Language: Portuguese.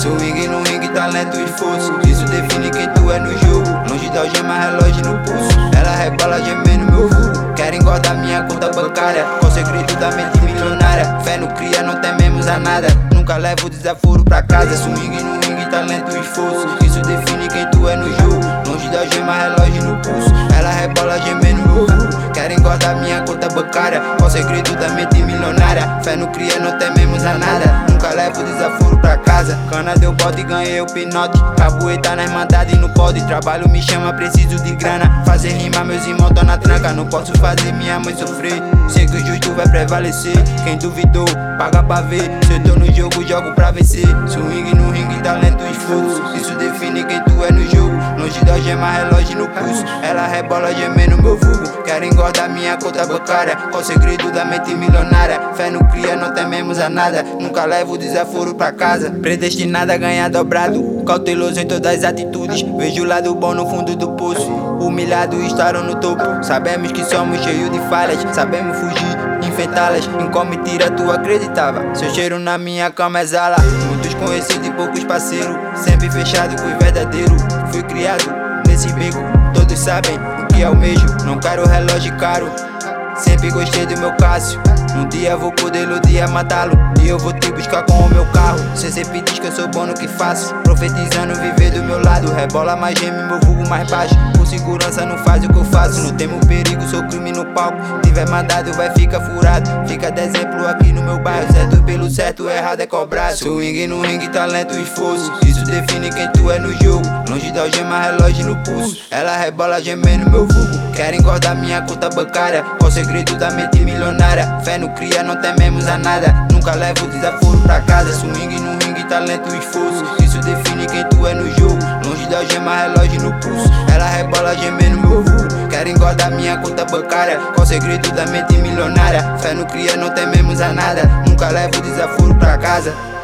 Swing no ringue, talento e esforço, isso define quem tu é no jogo. Longe da algema, relógio no pulso, ela rebola gemendo meu vulgo. Querem engordar minha conta bancária, qual o segredo da mente milionária? Fé no cria, não tememos a nada, nunca levo desaforo pra casa. Swing no ringue, talento e esforço, isso define quem tu é no jogo. Longe da algema, relógio no pulso, ela rebola gemendo meu vulgo. Querem engordar minha conta bancária, qual o segredo da mente milionária? Fé no cria, não tememos a nada, nunca levo desaforo pra casa. Cana deu bode e ganhei o pinote, cabueta na irmandade e no pod. Trabalho me chama, preciso de grana, fazer rima, meus irmãos tão na tranca. Não posso fazer minha mãe sofrer, sei que o justo vai prevalecer. Quem duvidou, paga pra ver, se eu tô no jogo, jogo pra vencer. Swing no ringue, talento e esforço, isso define quem tu é no jogo. Longe da algema, relógio no pulso, ela rebola gemendo meu vulgo. Querem engordar minha conta bancária, qual o segredo da mente milionária? Fé no cria, não tememos a nada, nunca levo desaforo pra casa. Predestinado a ganhar dobrado, cauteloso em todas as atitudes, vejo o lado bom no fundo do poço. Humilhado e estarão no topo, sabemos que somos cheios de falhas, sabemos fugir, enfrentá-las. Em como tira tu acreditava, seu cheiro na minha cama exala. Muitos conhecidos e poucos parceiros, sempre fechado com o verdadeiro. Fui criado nesse beco, todos sabem o que almejo. Não quero relógio caro, sempre gostei do meu Cássio. Um dia vou poder iludir matá-lo, e eu vou te buscar com o meu carro. Cê sempre diz que eu sou bom no que faço, profetizando viver do meu lado. Rebola mais geme, meu vulgo mais baixo, por segurança não faz o que eu faço. Não temo perigo, sou crime no palco, tiver mandado vai ficar furado. Fica de exemplo aqui no meu bairro, certo pelo certo, errado é cobrado. Swing no ringue, talento e esforço, isso define quem tu é no jogo. Longe da algema, relógio no pulso, ela rebola gemendo meu vulgo. Querem engordar minha conta bancária, qual o segredo da mente milionária? Fé no cria, não tememos a nada, nunca levo desaforo pra casa. Swing no ringue, talento e esforço, isso define quem tu é no jogo. Longe da algema, relógio no pulso, ela rebola gemendo meu vulgo. Querem engordar minha conta bancária, qual o segredo da mente milionária? Fé no cria, não tememos a nada, nunca levo desaforo pra casa.